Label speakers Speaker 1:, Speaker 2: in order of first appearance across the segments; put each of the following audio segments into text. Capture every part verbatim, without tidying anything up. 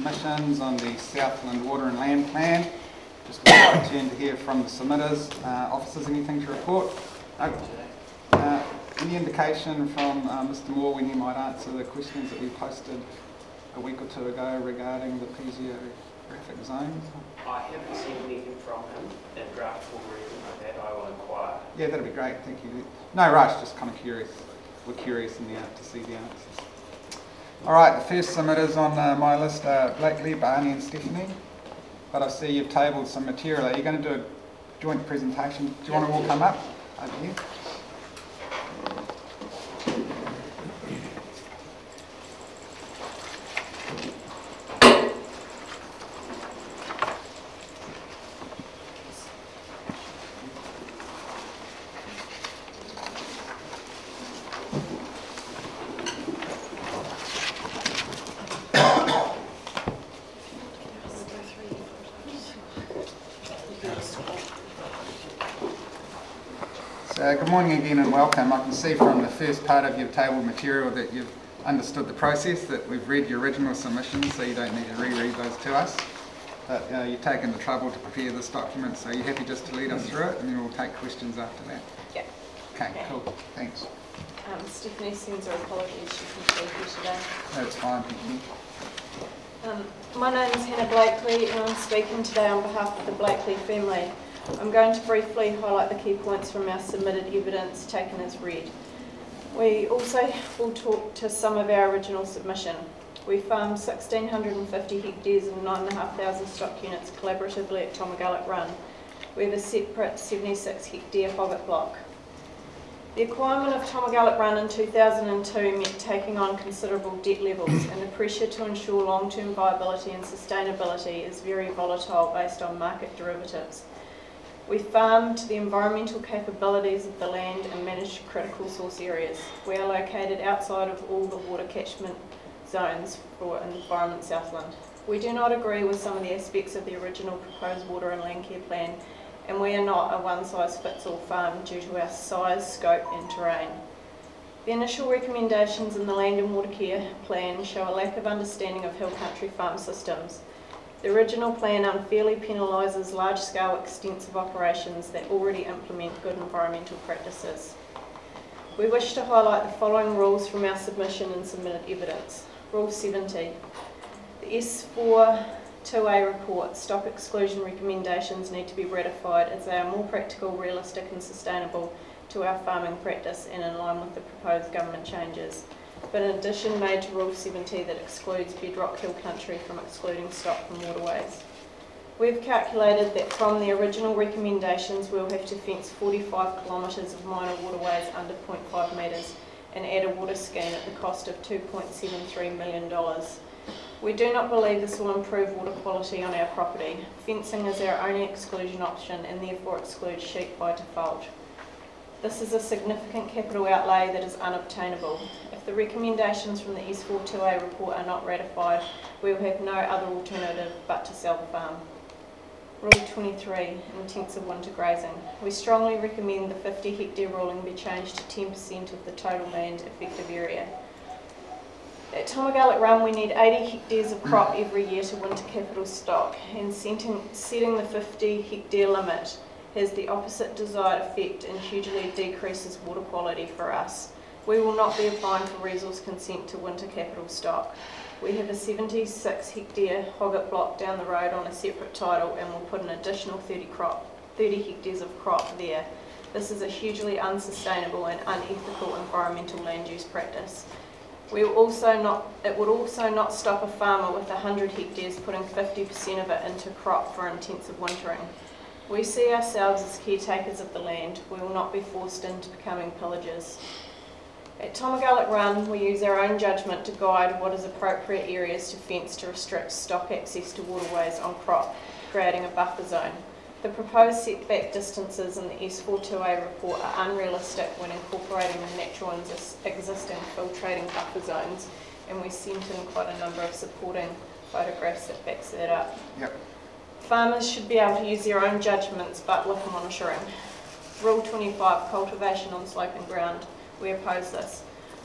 Speaker 1: submissions on the Southland Water and Land Plan. Just quite turn to hear from the submitters. Uh, officers, anything to report? No. Uh, any indication from uh, Mister Moore when he might answer the questions that we posted a week or two ago regarding the physiographic zones?
Speaker 2: I haven't seen anything from him in draft form or anything like that. I will inquire.
Speaker 1: Yeah, that'd be great. Thank you. No rush, just kind of curious. We're curious in the to see the answers. All right, the first submitters on uh, my list are Blakely, Barney and Stephanie. But I see you've tabled some material. Are you going to do a joint presentation? Do you want to all come up over here? So good morning again and welcome. I can see from the first part of your tabled material that you've understood the process, that we've read your original submissions, so you don't need to reread those to us. But uh, you've taken the trouble to prepare this document, so you're happy just to lead us through it, and then we'll take questions after that.
Speaker 3: Yeah.
Speaker 1: Okay,
Speaker 3: okay.
Speaker 1: Cool. Thanks.
Speaker 3: Um, Stephanie sends her apologies, she couldn't be here today.
Speaker 1: That's fine, thank you.
Speaker 3: Um, my name is Hannah Blakely, and I'm speaking today on behalf of the Blakely family. I'm going to briefly highlight the key points from our submitted evidence taken as read. We also will talk to some of our original submission. We farm one thousand six hundred fifty hectares and nine thousand five hundred stock units collaboratively at Tomagallop Run. We have a separate seventy-six hectare hogget block. The acquirement of Tomagallop Run in two thousand two meant taking on considerable debt levels, and the pressure to ensure long-term viability and sustainability is very volatile based on market derivatives. We farm to the environmental capabilities of the land and manage critical source areas. We are located outside of all the water catchment zones for Environment Southland. We do not agree with some of the aspects of the original proposed water and land care plan, and we are not a one-size-fits-all farm due to our size, scope and terrain. The initial recommendations in the land and water care plan show a lack of understanding of hill country farm systems. The original plan unfairly penalises large-scale extensive operations that already implement good environmental practices. We wish to highlight the following rules from our submission and submitted evidence. Rule seventy. The S four two A report stock exclusion recommendations need to be ratified as they are more practical, realistic and sustainable to our farming practice and in line with the proposed government changes, but in addition made to Rule seventy that excludes bedrock hill country from excluding stock from waterways. We've calculated that from the original recommendations we'll have to fence forty-five kilometres of minor waterways under zero point five metres and add a water scheme at the cost of two point seven three million dollars. We do not believe this will improve water quality on our property. Fencing is our only exclusion option and therefore excludes sheep by default. This is a significant capital outlay that is unobtainable. If the recommendations from the S four two A report are not ratified, we will have no other alternative but to sell the farm. Rule twenty-three, intensive winter grazing. We strongly recommend the fifty hectare ruling be changed to ten percent of the total land effective area. At Tomagallop Run we need eighty hectares of crop every year to winter capital stock, and setting, setting the fifty hectare limit has the opposite desired effect and hugely decreases water quality for us. We will not be applying for resource consent to winter capital stock. We have a seventy-six hectare hogget block down the road on a separate title and will put an additional thirty, crop, thirty hectares of crop there. This is a hugely unsustainable and unethical environmental land use practice. We will also not, it would also not stop a farmer with one hundred hectares putting fifty percent of it into crop for intensive wintering. We see ourselves as caretakers of the land. We will not be forced into becoming pillagers. At Tomagallop Run, we use our own judgment to guide what is appropriate areas to fence to restrict stock access to waterways on crop, creating a buffer zone. The proposed setback distances in the S four two A report are unrealistic when incorporating the natural and existing filtrating buffer zones, and we sent in quite a number of supporting photographs that backs that up.
Speaker 1: Yep.
Speaker 3: Farmers should be able to use their own judgments but with monitoring. Rule twenty-five, cultivation on sloping ground. We oppose this.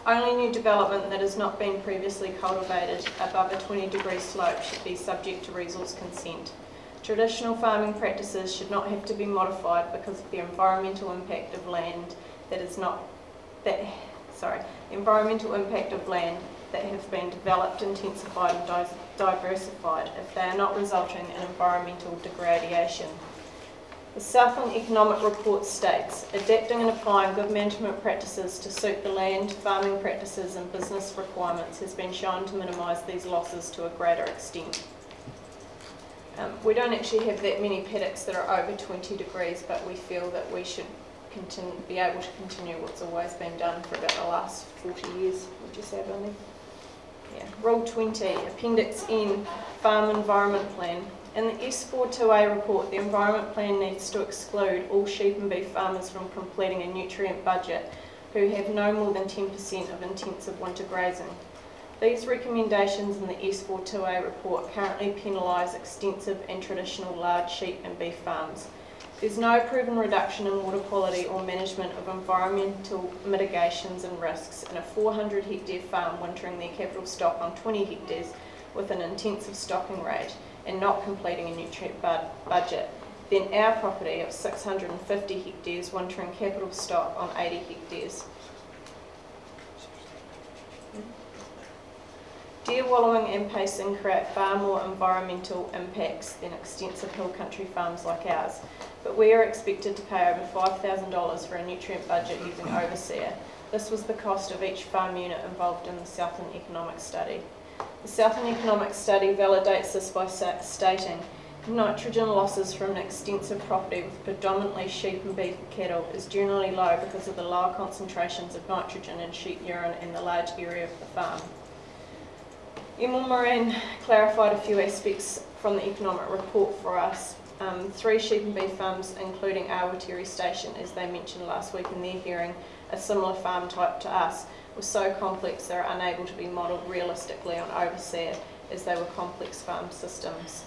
Speaker 3: Only new development that has not been previously cultivated above a twenty degree slope should be subject to resource consent. Traditional farming practices should not have to be modified because of the environmental impact of land that is not that sorry, the environmental impact of land that have been developed, intensified and di diversified if they are not resulting in environmental degradation. The Southland Economic Report states, adapting and applying good management practices to suit the land, farming practices and business requirements has been shown to minimise these losses to a greater extent. Um, we don't actually have that many paddocks that are over twenty degrees, but we feel that we should continue, be able to continue what's always been done for about the last forty years, would you say, Bundy? Yeah. Rule twenty, Appendix N, Farm Environment Plan. In the S forty-two A report, the Environment Plan needs to exclude all sheep and beef farmers from completing a nutrient budget who have no more than ten percent of intensive winter grazing. These recommendations in the S forty-two A report currently penalise extensive and traditional large sheep and beef farms. There's no proven reduction in water quality or management of environmental mitigations and risks in a four hundred hectare farm wintering their capital stock on twenty hectares with an intensive stocking rate and not completing a nutrient bud budget, then our property of six hundred fifty hectares wintering capital stock on eighty hectares. Deer wallowing and pacing create far more environmental impacts than extensive hill country farms like ours, but we are expected to pay over five thousand dollars for a nutrient budget using Overseer. This was the cost of each farm unit involved in the Southland Economic Study. The Southland Economic Study validates this by stating nitrogen losses from an extensive property with predominantly sheep and beef cattle is generally low because of the lower concentrations of nitrogen in sheep urine and the large area of the farm. Emil Moran clarified a few aspects from the economic report for us. Um, three sheep and beef farms, including Awatiri Station, as they mentioned last week in their hearing, a similar farm type to us, were so complex they are unable to be modelled realistically on Overseer as they were complex farm systems.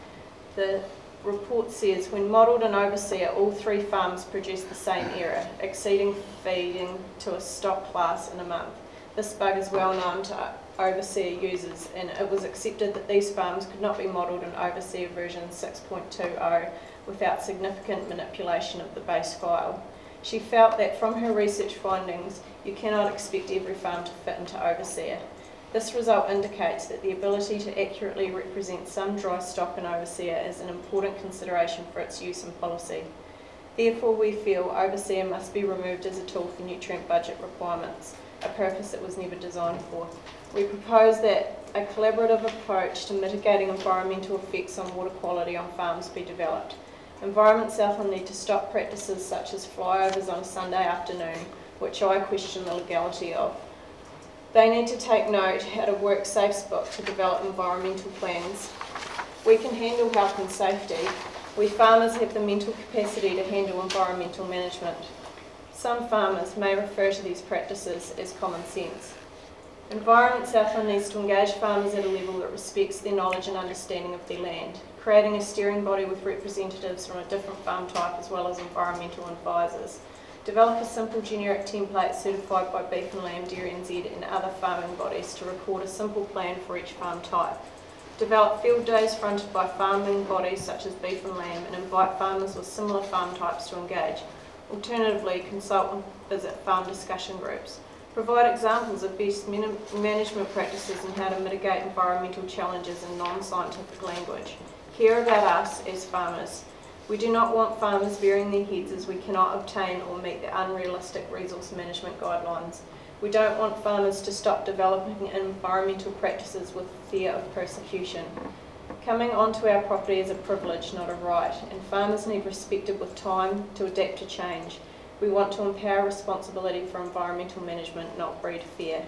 Speaker 3: The report says, when modelled in Overseer, all three farms produce the same error, exceeding feeding to a stock class in a month. This bug is well known to Overseer users, and it was accepted that these farms could not be modelled in Overseer version six point two zero without significant manipulation of the base file. She felt that from her research findings, you cannot expect every farm to fit into Overseer. This result indicates that the ability to accurately represent some dry stock in Overseer is an important consideration for its use and policy. Therefore, we feel Overseer must be removed as a tool for nutrient budget requirements, a purpose it was never designed for. We propose that a collaborative approach to mitigating environmental effects on water quality on farms be developed. Environment Southland need to stop practices such as flyovers on a Sunday afternoon, which I question the legality of. They need to take note how to work SafeSpot to develop environmental plans. We can handle health and safety. We farmers have the mental capacity to handle environmental management. Some farmers may refer to these practices as common sense. Environment Southland needs to engage farmers at a level that respects their knowledge and understanding of their land, creating a steering body with representatives from a different farm type as well as environmental advisors. Develop a simple generic template certified by Beef and Lamb, Dairy N Z and other farming bodies to record a simple plan for each farm type. Develop field days fronted by farming bodies such as Beef and Lamb and invite farmers with similar farm types to engage. Alternatively, consult and visit farm discussion groups. Provide examples of best management practices and how to mitigate environmental challenges in non-scientific language. Hear about us as farmers. We do not want farmers burying their heads as we cannot obtain or meet the unrealistic resource management guidelines. We don't want farmers to stop developing environmental practices with fear of persecution. Coming onto our property is a privilege, not a right, and farmers need respected with time to adapt to change. We want to empower responsibility for environmental management, not breed fear.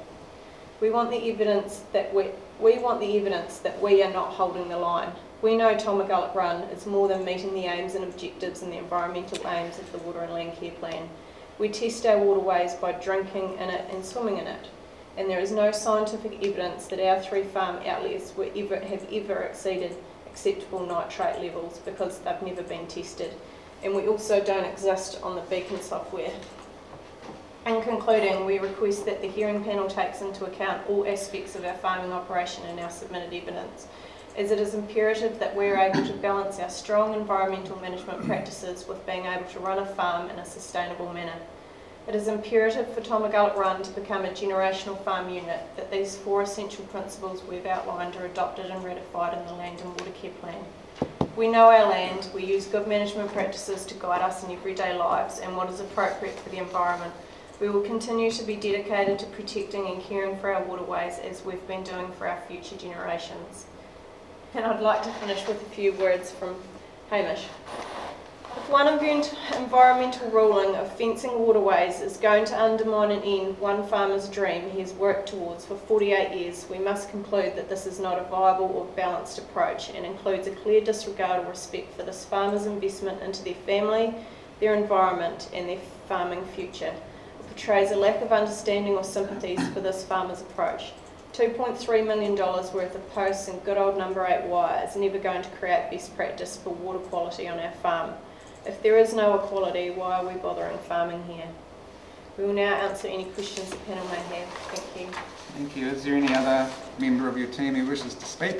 Speaker 3: We want the evidence that we, we want the evidence that we are not holding the line. We know Tomagullock Run is more than meeting the aims and objectives and the environmental aims of the Water and Land Care Plan. We test our waterways by drinking in it and swimming in it, and there is no scientific evidence that our three farm outlets were ever, have ever exceeded acceptable nitrate levels because they've never been tested. And we also don't exist on the Beacon software. In concluding, we request that the hearing panel takes into account all aspects of our farming operation in our submitted evidence, as it is imperative that we are able to balance our strong environmental management practices with being able to run a farm in a sustainable manner. It is imperative for Tomagullock Run to become a generational farm unit, that these four essential principles we've outlined are adopted and ratified in the Land and Water Care Plan. We know our land, we use good management practices to guide us in everyday lives and what is appropriate for the environment. We will continue to be dedicated to protecting and caring for our waterways as we've been doing for our future generations. And I'd like to finish with a few words from Hamish. If one environmental ruling of fencing waterways is going to undermine and end one farmer's dream he has worked towards for forty-eight years, we must conclude that this is not a viable or balanced approach and includes a clear disregard or respect for this farmer's investment into their family, their environment and their farming future. It portrays a lack of understanding or sympathies for this farmer's approach. two point three million dollars worth of posts and good old number eight wire is never going to create best practice for water quality on our farm. If there is no equality, why are we bothering farming here? We will now answer any questions the panel may have. Thank you.
Speaker 1: Thank you. Is there any other member of your team who wishes to speak?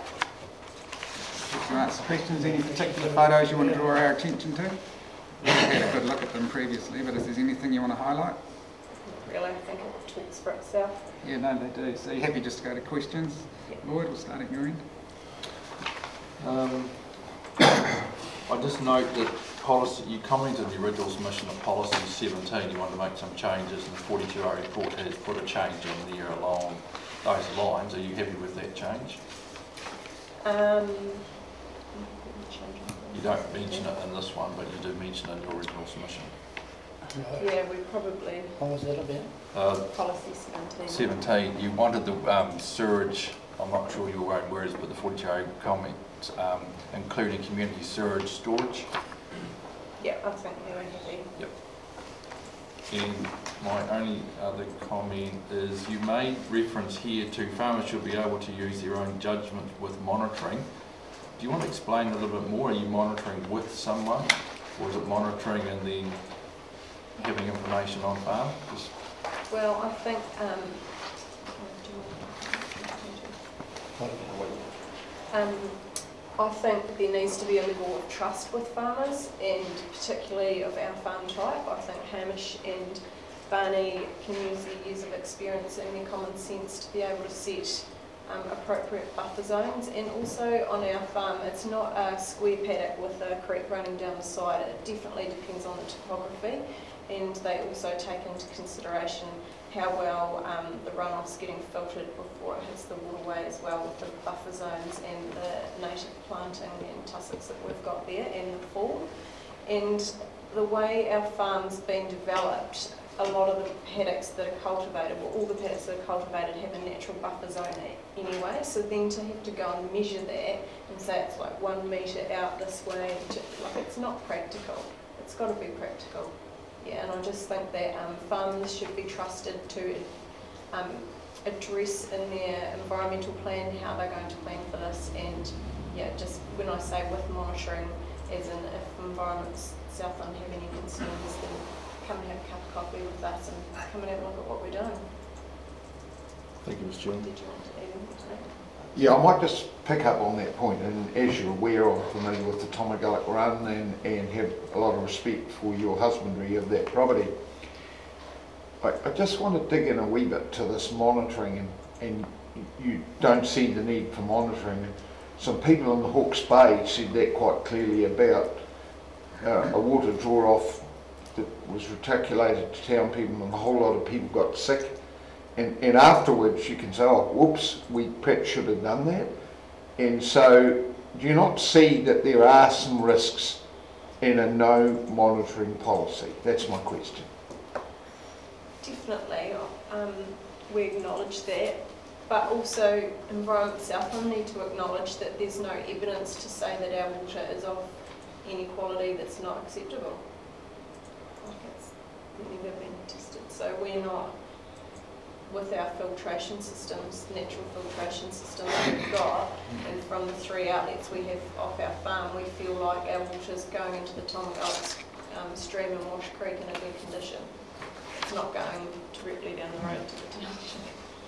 Speaker 1: To answer questions, any particular photos you want to draw our attention to? We've had a good look at them previously, but if there's anything you want to highlight?
Speaker 3: Really, I think it talks for itself.
Speaker 1: Yeah, no, they do. So you're happy just to go to questions?
Speaker 3: Yep.
Speaker 1: Lloyd, we'll start at your end.
Speaker 4: Um, I just note that policy, you commented in the original submission of policy seventeen, you wanted to make some changes, and the forty-two A report has put a change in there along those lines. Are you happy with that change?
Speaker 3: Um,
Speaker 4: You don't mention it in this one, but you do mention it in your original submission.
Speaker 3: yeah, we probably,
Speaker 5: What was that about?
Speaker 4: Uh,
Speaker 3: policy seventeen.
Speaker 4: seventeen, you wanted the um, sewage, I'm not sure your own words, but the forty-two A comments, um, including community sewage storage.
Speaker 3: Yeah, I think we were happy.
Speaker 4: Yep. And my only other comment is you made reference here to farmers should be able to use their own judgment with monitoring. Do you want to explain a little bit more? Are you monitoring with someone, or is it monitoring and then having information on farm? Just
Speaker 3: Well, I think, um,
Speaker 5: What about
Speaker 3: um, I think there needs to be a level of trust with farmers, and particularly of our farm type. I think Hamish and Barney can use their years of experience and their common sense to be able to set um, appropriate buffer zones. And also on our farm, it's not a square paddock with a creek running down the side. It definitely depends on the topography, and they also take into consideration how well um, the runoff's getting filtered before it hits the waterway as well, with the buffer zones and the native planting and tussocks that we've got there and the fall. And the way our farm's been developed, a lot of the paddocks that are cultivated, well, all the paddocks that are cultivated have a natural buffer zone anyway, so then to have to go and measure that and say it's like one metre out this way, like it's not practical. It's got to be practical. Yeah, and I just think that um, farmers should be trusted to um, address in their environmental plan how they're going to plan for this, and yeah, just when I say with monitoring, as in if Environment Southland have any concerns, then come and have a cup of coffee with us and come and have a look at what we're doing.
Speaker 4: thank you, Miz Chair.
Speaker 3: Did you want to add anything to that?
Speaker 6: Yeah, I might just pick up on that point, and as you're aware, I'm familiar with the Tomagullock Run and, and have a lot of respect for your husbandry of that property. I, I just want to dig in a wee bit to this monitoring, and, and you don't see the need for monitoring. Some people in the Hawke's Bay said that quite clearly about uh, a water draw-off that was reticulated to town people, and a whole lot of people got sick. And, and afterwards you can say, oh, whoops, we perhaps should have done that. And so do you not see that there are some risks in a no monitoring policy? That's my question.
Speaker 3: Definitely, um, we acknowledge that, but also Environment Southland need to acknowledge that there's no evidence to say that our water is of any quality that's not acceptable. Like it's never been tested, so we're not, with our filtration systems, natural filtration systems we've got, and from the three outlets we have off our farm, we feel like our water's going into the Tomagullock um, stream and Wash Creek in a good condition. it's not going directly down the road to the township.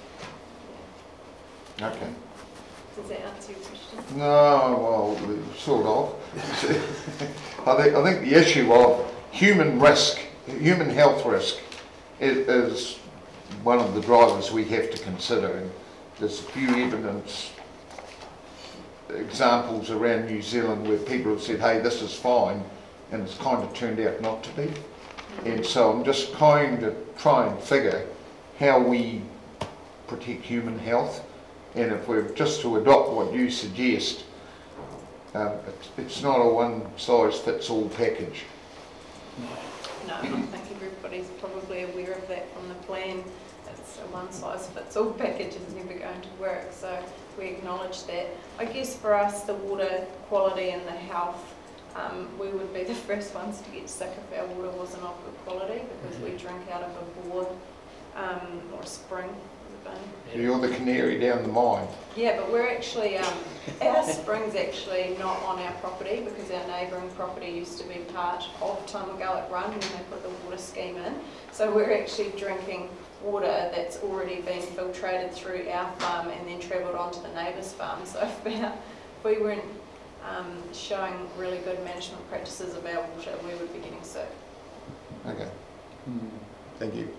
Speaker 6: Okay.
Speaker 3: Does that answer your question?
Speaker 6: No, well, sort of. I think I think the issue of human risk, human health risk, is, is one of the drivers we have to consider. And there's a few evidence examples around New Zealand where people have said, "Hey, this is fine," and it's kind of turned out not to be. And so I'm just trying to try and figure how we protect human health. And if we're just to adopt what you suggest, um, it's, it's not a one-size-fits-all package.
Speaker 3: No, I think everybody's probably aware of that from the plan. It's a one-size-fits-all package is never going to work, so we acknowledge that. I guess for us, the water quality and the health, um, we would be the first ones to get sick if our water wasn't of good quality, because we drink out of a bore um, or a spring.
Speaker 6: So you're the canary down the mine.
Speaker 3: Yeah, but we're actually, um, our spring's actually not on our property because our neighbouring property used to be part of Tomagullock Run when they put the water scheme in. So we're actually drinking water that's already been filtrated through our farm and then travelled onto the neighbour's farm. So if, our, if we weren't um, showing really good management practices of our water, we would be getting sick.
Speaker 6: Okay. Thank you.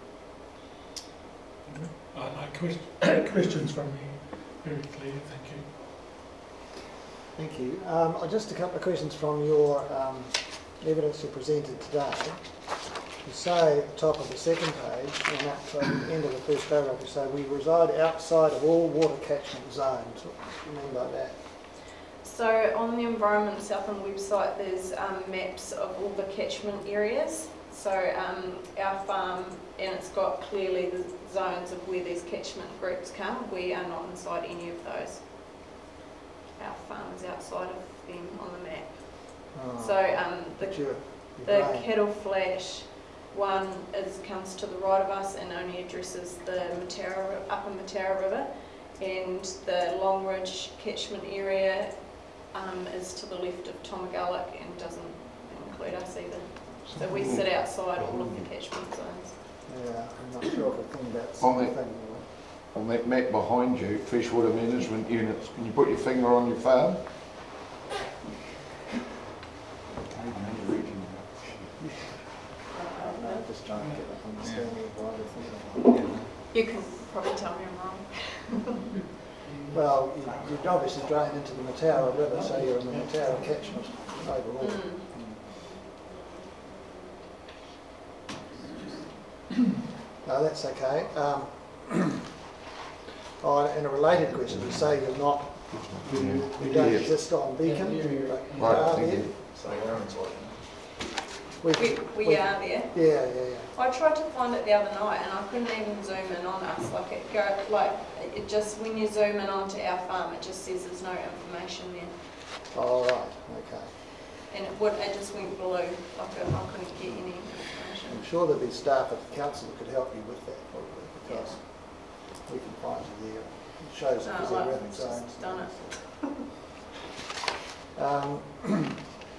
Speaker 7: Uh, no, questions from me, very clear, thank you.
Speaker 5: Thank you. Um, uh, just a couple of questions from your um, evidence you presented today. You say at the top of the second page, and at the end of the first paragraph, you say we reside outside of all water catchment zones. What do you mean by that?
Speaker 3: So on the Environment Southland website, there's um, maps of all the catchment areas. So um, our farm, and it's got clearly the zones of where these catchment groups come. We are not inside any of those. Our farm is outside of them on the map.
Speaker 5: Oh,
Speaker 3: So um, the,
Speaker 5: but you're- you're
Speaker 3: the
Speaker 5: right.
Speaker 3: Cattle Flash one is comes to the right of us and only addresses the Matara, upper Matara River, and the Longridge catchment area um, is to the left of Tomagullock and doesn't include us either. So we sit outside all of the catchment zones.
Speaker 5: Yeah, I'm not sure if I think about the
Speaker 6: On
Speaker 5: same
Speaker 6: the-
Speaker 5: thing.
Speaker 6: On that map behind you, freshwater management units, can you put your finger on your farm?
Speaker 5: I'm just trying to get an understanding of why they're thinking.
Speaker 3: You can probably tell me I'm wrong.
Speaker 5: Well, you, you'd obviously drain into the Matara River, so you're in the Matara catchment overall.
Speaker 3: Mm.
Speaker 5: No, that's okay. Um, oh, and a related question, you say you're not, you, you don't
Speaker 6: Yeah.
Speaker 5: exist on Beacon, but you
Speaker 6: Right,
Speaker 5: are
Speaker 6: thank
Speaker 5: there.
Speaker 6: you.
Speaker 5: We've-
Speaker 3: We, we
Speaker 5: we've-
Speaker 3: are there.
Speaker 5: Yeah, yeah, yeah.
Speaker 3: I tried to find it the other night and I couldn't even zoom in on us. Like it go, like it just when you zoom in onto our farm, it just says there's no information there,
Speaker 5: All right, okay.
Speaker 3: and it would it just went blue. Like I I couldn't get any information.
Speaker 5: I'm sure there'll be staff at the council that could help you with that probably, because we can find you there. It shows the
Speaker 3: No, like,
Speaker 5: geographic
Speaker 3: it's
Speaker 5: zones.
Speaker 3: just done it.
Speaker 5: Um,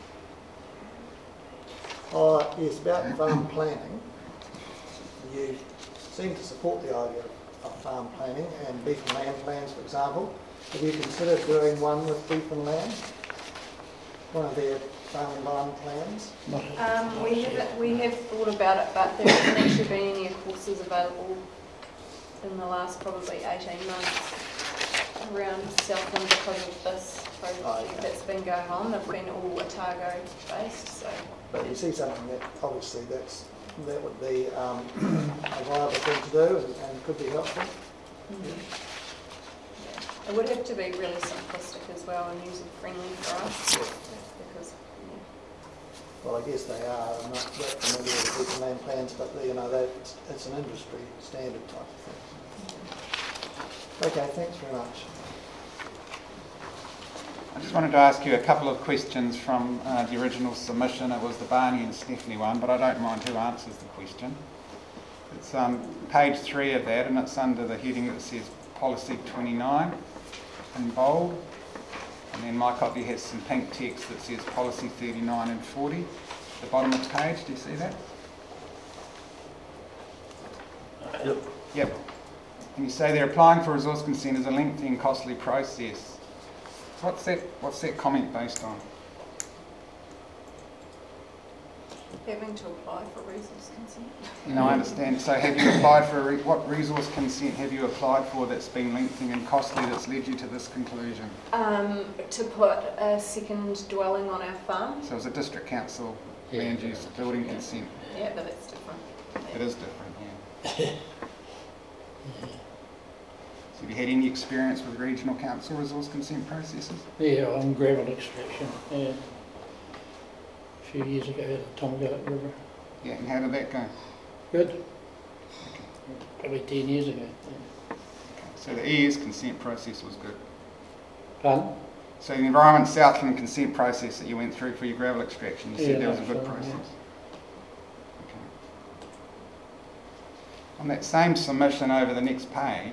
Speaker 5: oh, yes, about farm planning. You seem to support the idea of farm planning and beef and lamb plans, for example. Have you considered doing one with beef and lamb? One of their farm environment plans?
Speaker 3: Um, we have we have thought about it, but there hasn't actually been any courses available in the last probably eighteen months around Southland because of this project
Speaker 5: Oh, okay.
Speaker 3: that's been going on. They've been all Otago based, so.
Speaker 5: But you see something that obviously that's that would be um, a viable thing to do and, and could be helpful.
Speaker 3: It would have to be really simplistic as well and user friendly for us because
Speaker 5: Well, I guess they are. I'm not that familiar with beef and lamb plans, but you know, that it's, it's an industry standard type of thing. Okay, thanks very much.
Speaker 1: I just wanted to ask you a couple of questions from uh, the original submission. It was the Barney and Stephanie one, but I don't mind who answers the question. It's um, page three of that, and it's under the heading that says Policy twenty-nine in bold. And then my copy has some pink text that says Policy thirty-nine and forty at the bottom of the page. Do you see that?
Speaker 7: Yep.
Speaker 1: Yep. And you say they're applying for resource consent is a lengthy and costly process. What's that, what's that comment based on?
Speaker 3: Having to apply for resource consent.
Speaker 1: No, I understand. So have you applied for, a re- what resource consent have you applied for that's been lengthy and costly that's led you to this conclusion?
Speaker 3: Um, to put a second dwelling on our farm.
Speaker 1: So it was a district council
Speaker 7: Yeah.
Speaker 1: land use building
Speaker 3: Yeah.
Speaker 1: consent.
Speaker 3: Yeah, but it's different.
Speaker 1: It is different, yeah. So have you had any experience with regional council resource consent processes?
Speaker 7: Yeah, on gravel extraction, yeah. A few years ago at the Tomagallop River.
Speaker 1: Yeah, and how did that go?
Speaker 7: Good. Probably ten years ago. Yeah.
Speaker 1: So the E S consent process was good.
Speaker 7: Pardon?
Speaker 1: So the Environment Southland consent process that you went through for your gravel extraction, you said
Speaker 7: Yeah,
Speaker 1: that was a good
Speaker 7: so,
Speaker 1: process.
Speaker 7: yeah.
Speaker 1: Okay. On that same submission over the next page,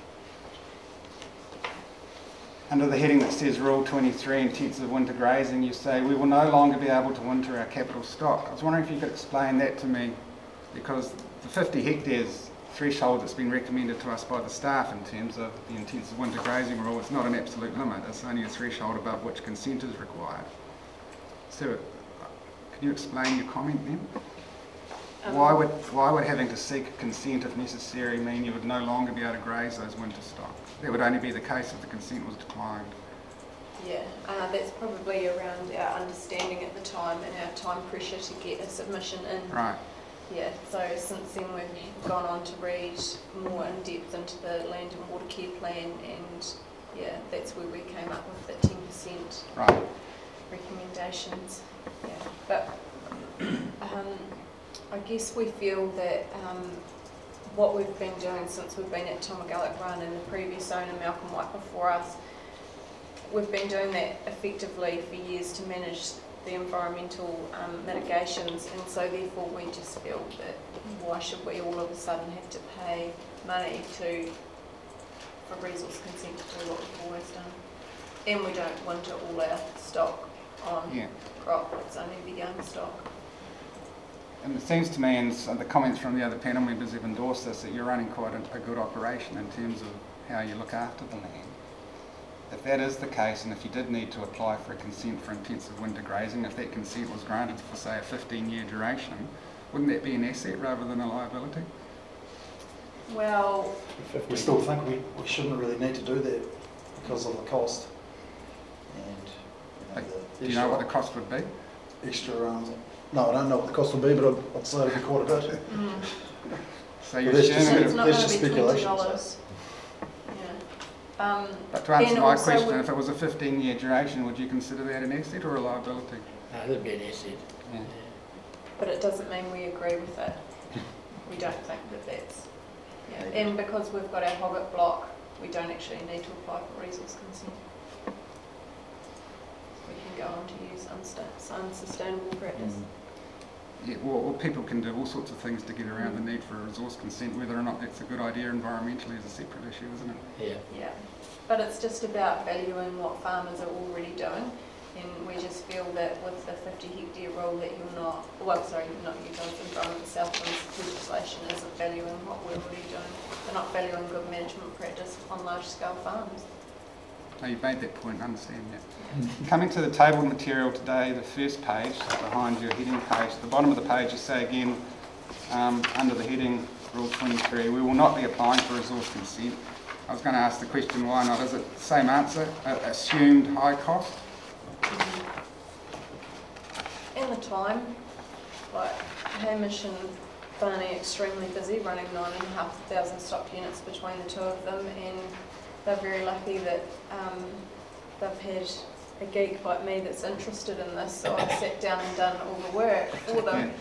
Speaker 1: under the heading that says Rule twenty-three, intensive winter grazing, you say we will no longer be able to winter our capital stock. I was wondering if you could explain that to me, because the fifty hectares threshold that's been recommended to us by the staff in terms of the intensive winter grazing rule, it's not an absolute limit, it's only a threshold above which consent is required. So, can you explain your comment then?
Speaker 3: Um,
Speaker 1: Why would, why would having to seek consent if necessary mean you would no longer be able to graze those winter stock? That would only be the case if the consent was declined.
Speaker 3: Yeah, uh, that's probably around our understanding at the time and our time pressure to get a submission in.
Speaker 1: Right.
Speaker 3: Yeah, so since then we've gone on to read more in depth into the land and water care plan, and yeah, that's where we came up with the ten percent
Speaker 1: Right.
Speaker 3: recommendations. Yeah, but um, I guess we feel that um, what we've been doing since we've been at Tomagallop Run and the previous owner Malcolm White before us, we've been doing that effectively for years to manage the environmental um, mitigations, and so therefore we just feel that why should we all of a sudden have to pay money to for resource consent to do what we've always done, and we don't winter all our stock on
Speaker 1: Yeah.
Speaker 3: crop, it's only the young stock.
Speaker 1: And it seems to me, and so the comments from the other panel members have endorsed this, that you're running quite a, a good operation in terms of how you look after the land. If that is the case, and if you did need to apply for a consent for intensive winter grazing, if that consent was granted for, say, a fifteen-year duration, wouldn't that be an asset rather than a liability?
Speaker 3: Well,
Speaker 8: We still think we, we shouldn't really need to do that because of the cost. And, you know, the
Speaker 1: Do you know what the cost would be?
Speaker 8: extra, um, no, I don't know what the cost would be, but I'd, I'd say it'd be quite a bit.
Speaker 3: mm,
Speaker 1: So you're
Speaker 8: Well, that's
Speaker 3: so
Speaker 8: just-
Speaker 1: assuming
Speaker 3: it's
Speaker 1: it,
Speaker 3: not
Speaker 8: that's
Speaker 3: going to
Speaker 8: just
Speaker 3: be twenty
Speaker 8: speculation, so-
Speaker 3: dollars. Yeah. Um,
Speaker 1: but to answer
Speaker 3: and
Speaker 1: my
Speaker 3: also
Speaker 1: question,
Speaker 3: we-
Speaker 1: if it was a fifteen-year duration, would you consider that an asset or a liability?
Speaker 7: No, that'd be an asset.
Speaker 1: Yeah.
Speaker 3: But it doesn't mean we agree with it. We don't think that that's, yeah. And because we've got our Hoggett block, we don't actually need to apply for resource consent. We can go on to use unsta- unsustainable practice.
Speaker 1: Yeah, well, well, people can do all sorts of things to get around the need for a resource consent. Whether or not that's a good idea environmentally is a separate issue, isn't it?
Speaker 7: Yeah.
Speaker 3: Yeah, but it's just about valuing what farmers are already doing, and we just feel that with the fifty hectare rule that you're not, well, sorry, not you guys, Environment Southland's legislation isn't valuing what we're already doing. They're not valuing good management practice on large scale farms.
Speaker 1: No, you've made that point, I understand that. Coming to the tabled material today, the first page, behind your heading page, the bottom of the page you say again, um, under the heading Rule twenty-three, we will not be applying for resource consent. I was going to ask the question, why not? Is it the same answer, uh, assumed high cost?
Speaker 3: And the time, like Hamish and Barney are extremely busy running nine and a half thousand stock units between the two of them, and they're very lucky that um, they've had a geek like me that's interested in this, so I've sat down and done all the work for them.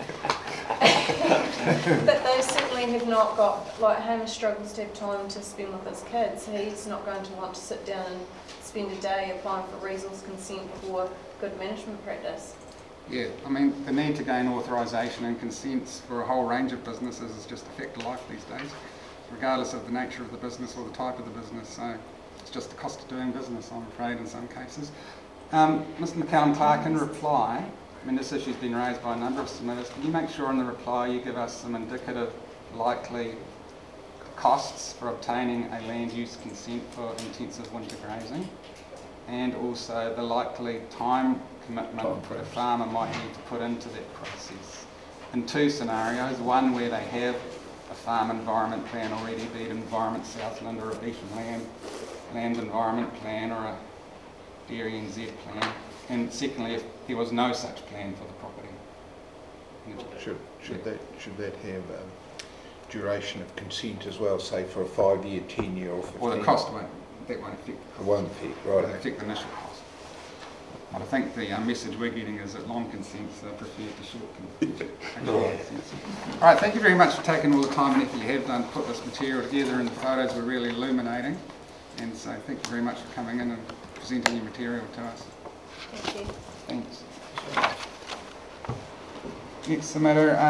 Speaker 3: But they certainly have not got, like Hamish struggles to have time to spend with his kids. He's not going to want to sit down and spend a day applying for resource consent for good management practice.
Speaker 1: Yeah, I mean, the need to gain authorisation and consents for a whole range of businesses is just a fact of life these days, regardless of the nature of the business or the type of the business. So it's just the cost of doing business, I'm afraid, in some cases. Um, Mister McCallum Clark, in reply, I mean, this issue's been raised by a number of submitters. Can you make sure in the reply you give us some indicative, likely costs for obtaining a land use consent for intensive winter grazing, and also the likely time commitment
Speaker 6: Time
Speaker 1: that a
Speaker 6: frames.
Speaker 1: farmer might need to put into that process. In two scenarios, one where they have a farm environment plan already, be it Environment Southland or a beef and land, land environment plan or a dairy N Z plan, and secondly, if there was no such plan for the property.
Speaker 9: Should, should that, should that have um, duration of consent as well, say for a five-year, ten-year or fifteen?
Speaker 1: Well, the cost won't, that won't affect,
Speaker 9: It won't affect,
Speaker 1: won't
Speaker 9: right?
Speaker 1: affect the initial cost. But I think the uh, message we're getting is that long consents are preferred to short consents. All right, thank you very much for taking all the time and effort you have done to put this material together, and the photos were really illuminating. And so thank you very much for coming in and presenting your material to us.
Speaker 3: Thank you.
Speaker 1: Thanks. Next submitter, uh,